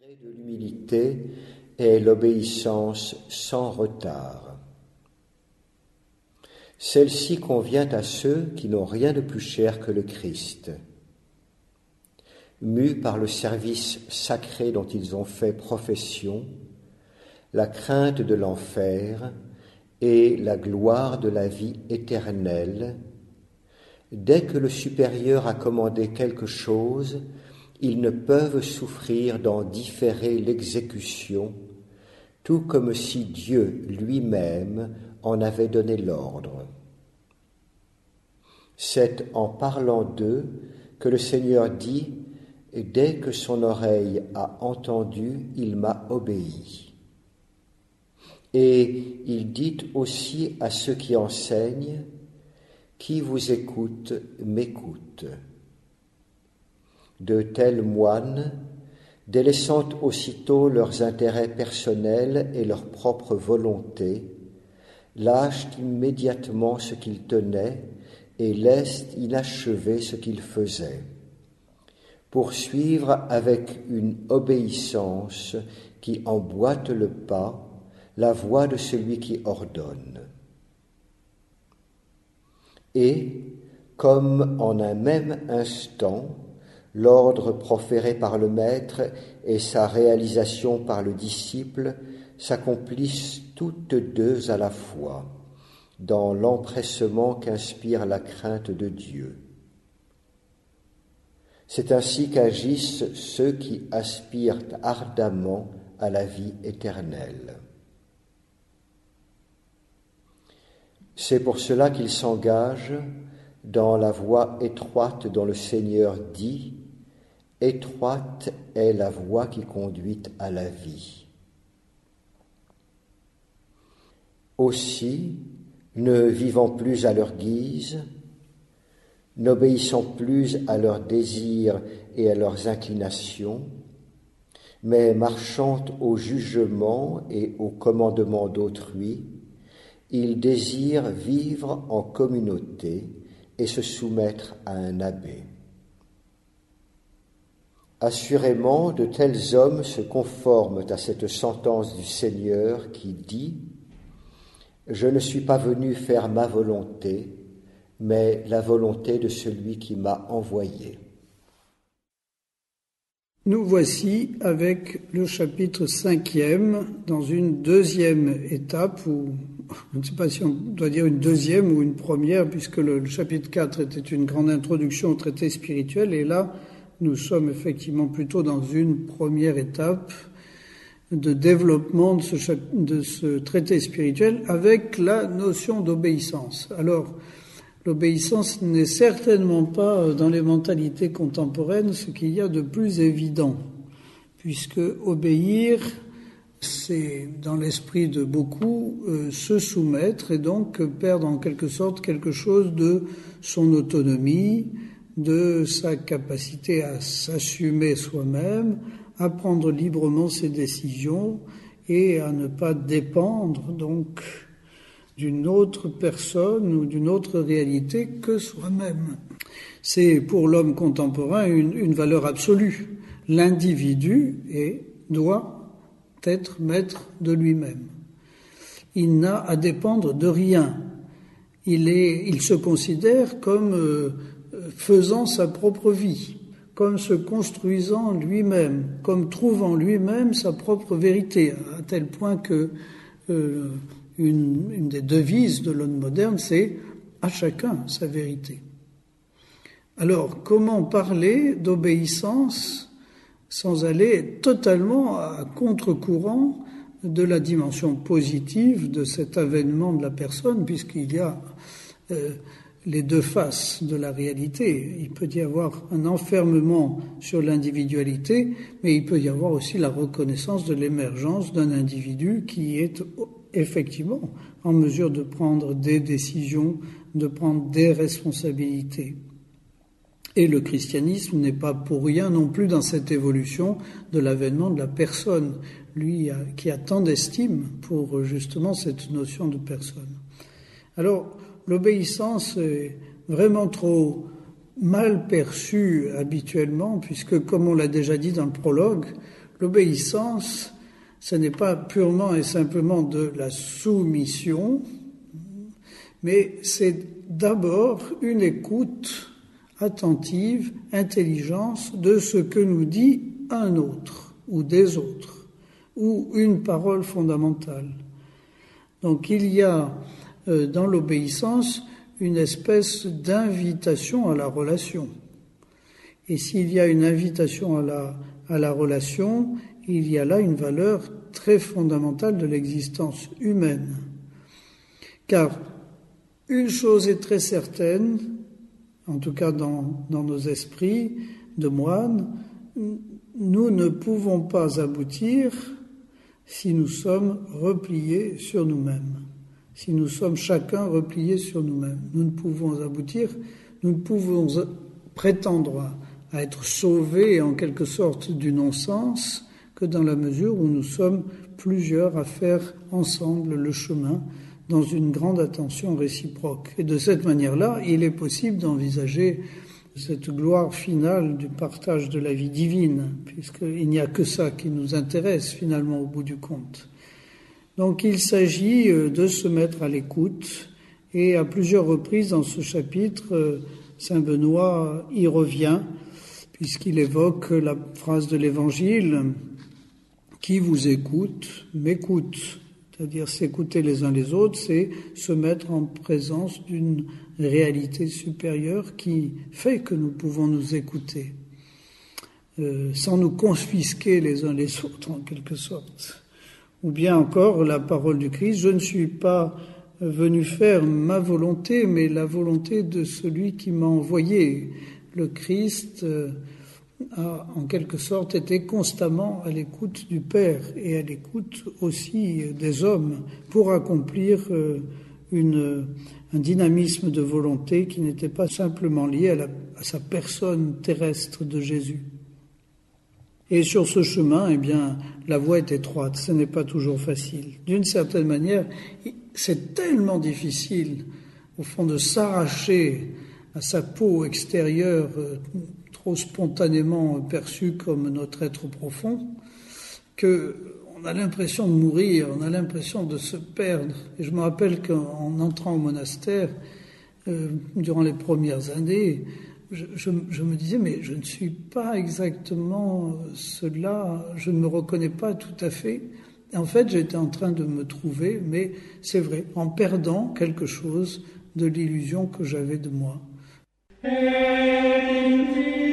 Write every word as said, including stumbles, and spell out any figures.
secret de l'humilité est l'obéissance sans retard. Celle-ci convient à ceux qui n'ont rien de plus cher que le Christ. Mus par le service sacré dont ils ont fait profession, la crainte de l'enfer et la gloire de la vie éternelle, dès que le supérieur a commandé quelque chose, ils ne peuvent souffrir d'en différer l'exécution, tout comme si Dieu lui-même en avait donné l'ordre. C'est en parlant d'eux que le Seigneur dit « Dès que son oreille a entendu, il m'a obéi ». Et il dit aussi à ceux qui enseignent « Qui vous écoute, m'écoute ». De tels moines, délaissant aussitôt leurs intérêts personnels et leur propre volonté, lâchent immédiatement ce qu'ils tenaient et laissent inachevé ce qu'ils faisaient, pour suivre avec une obéissance qui emboîte le pas la voix de celui qui ordonne. Et, comme en un même instant, l'ordre proféré par le maître et sa réalisation par le disciple s'accomplissent toutes deux à la fois, dans l'empressement qu'inspire la crainte de Dieu. C'est ainsi qu'agissent ceux qui aspirent ardemment à la vie éternelle. C'est pour cela qu'ils s'engagent dans la voie étroite dont le Seigneur dit « Étroite est la voie qui conduit à la vie ». Aussi, ne vivant plus à leur guise, n'obéissant plus à leurs désirs et à leurs inclinations, mais marchant au jugement et au commandement d'autrui, ils désirent vivre en communauté et se soumettre à un abbé. Assurément, de tels hommes se conforment à cette sentence du Seigneur qui dit « Je ne suis pas venu faire ma volonté, mais la volonté de celui qui m'a envoyé. » Nous voici avec le chapitre cinquième dans une deuxième étape, ou je ne sais pas si on doit dire une deuxième ou une première, puisque le, le chapitre quatre était une grande introduction au traité spirituel, et là nous sommes effectivement plutôt dans une première étape de développement de ce, de ce traité spirituel avec la notion d'obéissance. Alors, l'obéissance n'est certainement pas dans les mentalités contemporaines ce qu'il y a de plus évident, puisque obéir, c'est dans l'esprit de beaucoup euh, se soumettre et donc perdre en quelque sorte quelque chose de son autonomie, de sa capacité à s'assumer soi-même, à prendre librement ses décisions et à ne pas dépendre donc d'une autre personne ou d'une autre réalité que soi-même. C'est pour l'homme contemporain une, une valeur absolue. L'individu est, doit être maître de lui-même. Il n'a à dépendre de rien. Il est, il se considère comme euh, faisant sa propre vie, comme se construisant lui-même, comme trouvant lui-même sa propre vérité, à tel point que euh, une, une des devises de l'homme moderne, c'est « à chacun sa vérité ». Alors, comment parler d'obéissance sans aller totalement à contre-courant de la dimension positive de cet avènement de la personne, puisqu'il y a euh, les deux faces de la réalité. Il peut y avoir un enfermement sur l'individualité, mais il peut y avoir aussi la reconnaissance de l'émergence d'un individu qui est effectivement en mesure de prendre des décisions, de prendre des responsabilités. Et le christianisme n'est pas pour rien non plus dans cette évolution de l'avènement de la personne, lui qui a tant d'estime pour justement cette notion de personne. Alors, l'obéissance est vraiment trop mal perçue habituellement, puisque, comme on l'a déjà dit dans le prologue, l'obéissance, ce n'est pas purement et simplement de la soumission, mais c'est d'abord une écoute attentive, intelligence de ce que nous dit un autre ou des autres, ou une parole fondamentale. Donc il y a euh, dans l'obéissance une espèce d'invitation à la relation. Et s'il y a une invitation à la, à la relation, il y a là une valeur très fondamentale de l'existence humaine. Car une chose est très certaine, en tout cas dans, dans nos esprits de moines, nous ne pouvons pas aboutir si nous sommes repliés sur nous-mêmes, si nous sommes chacun repliés sur nous-mêmes. Nous ne pouvons aboutir, nous ne pouvons prétendre à être sauvés en quelque sorte du non-sens que dans la mesure où nous sommes plusieurs à faire ensemble le chemin dans une grande attention réciproque. Et de cette manière-là, il est possible d'envisager cette gloire finale du partage de la vie divine, puisqu'il n'y a que ça qui nous intéresse finalement au bout du compte. Donc il s'agit de se mettre à l'écoute, et à plusieurs reprises dans ce chapitre, saint Benoît y revient, puisqu'il évoque la phrase de l'Évangile « Qui vous écoute, m'écoute ». C'est-à-dire s'écouter les uns les autres, c'est se mettre en présence d'une réalité supérieure qui fait que nous pouvons nous écouter, euh, sans nous confisquer les uns les autres en quelque sorte. Ou bien encore la parole du Christ, je ne suis pas venu faire ma volonté, mais la volonté de celui qui m'a envoyé. Le Christ euh, a en quelque sorte été constamment à l'écoute du Père et à l'écoute aussi des hommes pour accomplir euh, une, un dynamisme de volonté qui n'était pas simplement lié à, la, à sa personne terrestre de Jésus. Et sur ce chemin, eh bien, la voie est étroite, ce n'est pas toujours facile. D'une certaine manière, c'est tellement difficile, au fond, de s'arracher à sa peau extérieure euh, trop spontanément perçue comme notre être profond, qu'on a l'impression de mourir, on a l'impression de se perdre. Et je me rappelle qu'en entrant au monastère, euh, durant les premières années, je, je, je me disais, mais je ne suis pas exactement cela, je ne me reconnais pas tout à fait. Et en fait, j'étais en train de me trouver, mais c'est vrai, en perdant quelque chose de l'illusion que j'avais de moi. Et